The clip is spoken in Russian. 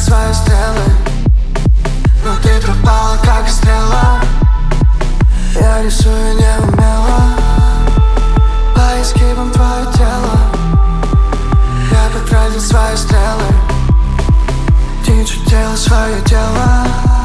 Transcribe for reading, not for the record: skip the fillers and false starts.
свои стрелы, но ты пропала, как и стрела. Я рисую неумело по изгибам твое тело. Я потратил свои стрелы, ты чертила свое дело.